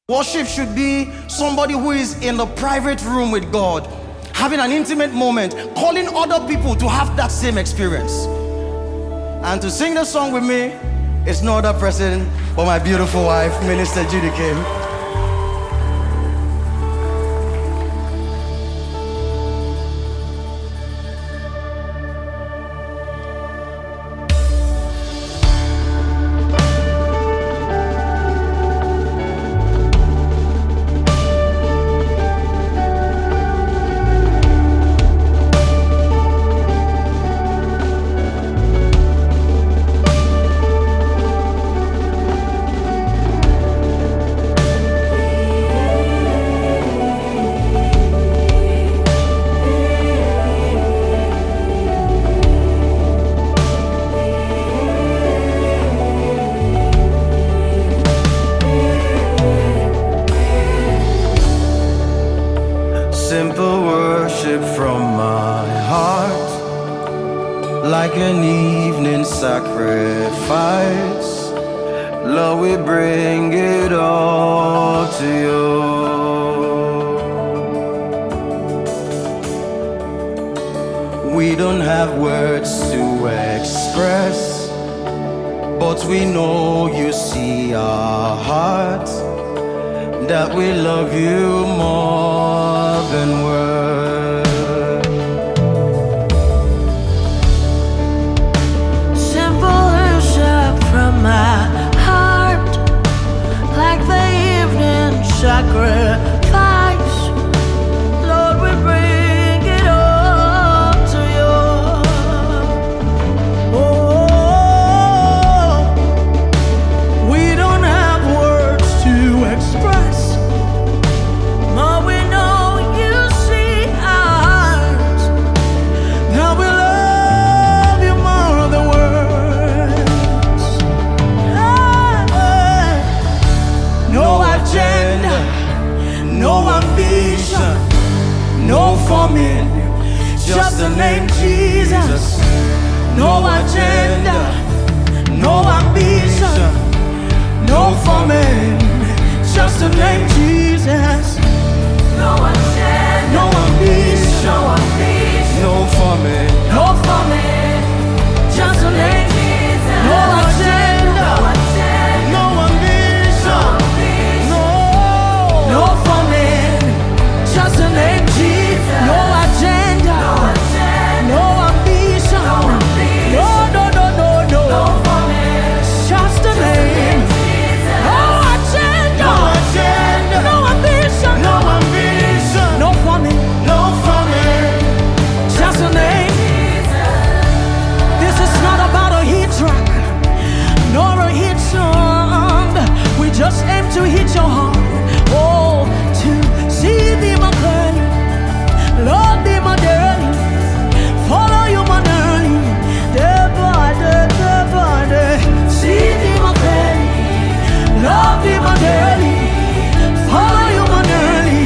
Worship should be somebody who is in the private room with God, having an intimate moment, calling other people to have that same experience. And to sing the song with me is no other person but my beautiful wife, Minister Judy Kim. Simple worship from my heart, like an evening sacrifice. Lord, we bring it all to you. We don't have words to express, but we know you see our hearts, that we love you more than words. Simple worship from my heart, like the evening sacrifice. Lord, we bring it all to you. Oh, we don't have words to express, but we know you see our hearts, that we love you more than words. No agenda, no ambition, no forming, just the name Jesus. No agenda, no ambition, no forming, just the name Jesus. No agenda, no ambition, No forming, no forming, just the name Jesus. No agenda, no ambition, no forming, just the name Jesus. No agenda, no ambition, no, just the name. No agenda, no ambition, no ambition, no forming, no forming. just the name. This is not about a hit track nor a hit song. We just aim to hit your heart. Oh, to see thee my clearly, Lord thee my dearly, follow you my early, day by day. See thee my clearly, love thee my dearly, follow you my early,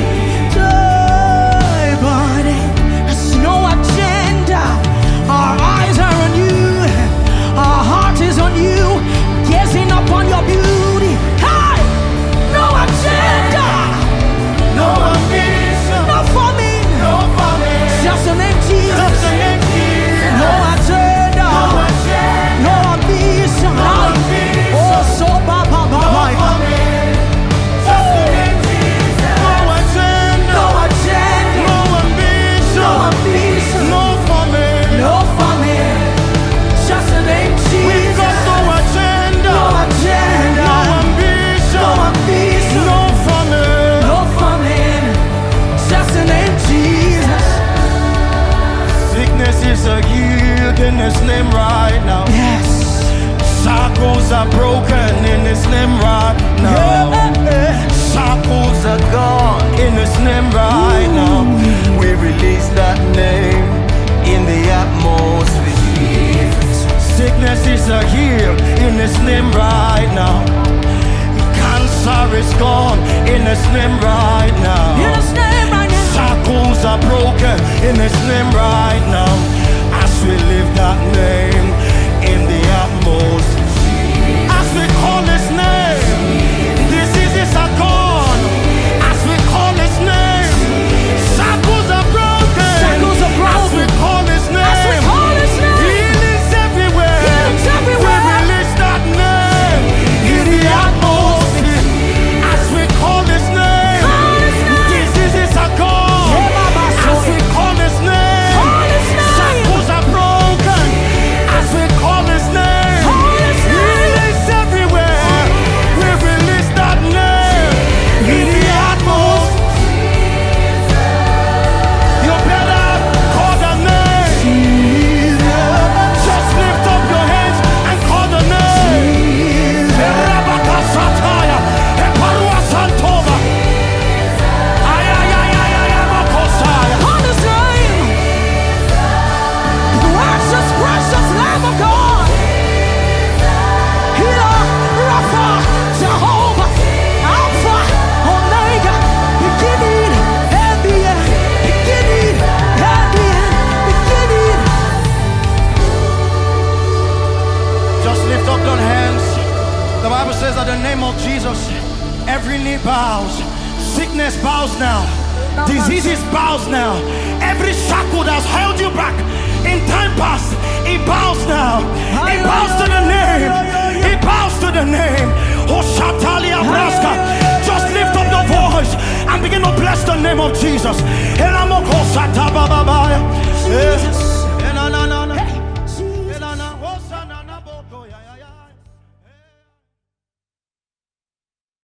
day by day. There's no agenda. Our eyes are on you, our heart is on you, gazing upon your beauty. Hey! No agenda, No ambition, no forming, no forming, just the name Jesus. just the name Jesus. No agenda, No agenda, no ambition. no ambition, Oh, so no forming, just the name Jesus. No agenda, no agenda, no ambition, no ambition, no forming. no forming, just the name We Jesus. got no agenda, No agenda, no ambition, no ambition, no forming. no forming, just the name Jesus. Sickness is a healed in His name right now. Yes. Shackles are broken in His name right now. Shackles are gone in His name right now. We release that name in the atmosphere. Sickness is a healed in His name right now. Cancer is gone in His name right now. In His name right now. Shackles are broken in His name right now. As we lift that name in the atmosphere, as we call His name, diseases are gone Bible says at the name of Jesus, every knee bows. Sickness bows now. Diseases bows now. Every shackle that's held you back in time past, it bows now. It bows to the name. It bows to the name. Oshatalia Braska. Just lift up your voice and begin to bless the name of Jesus. Jesus.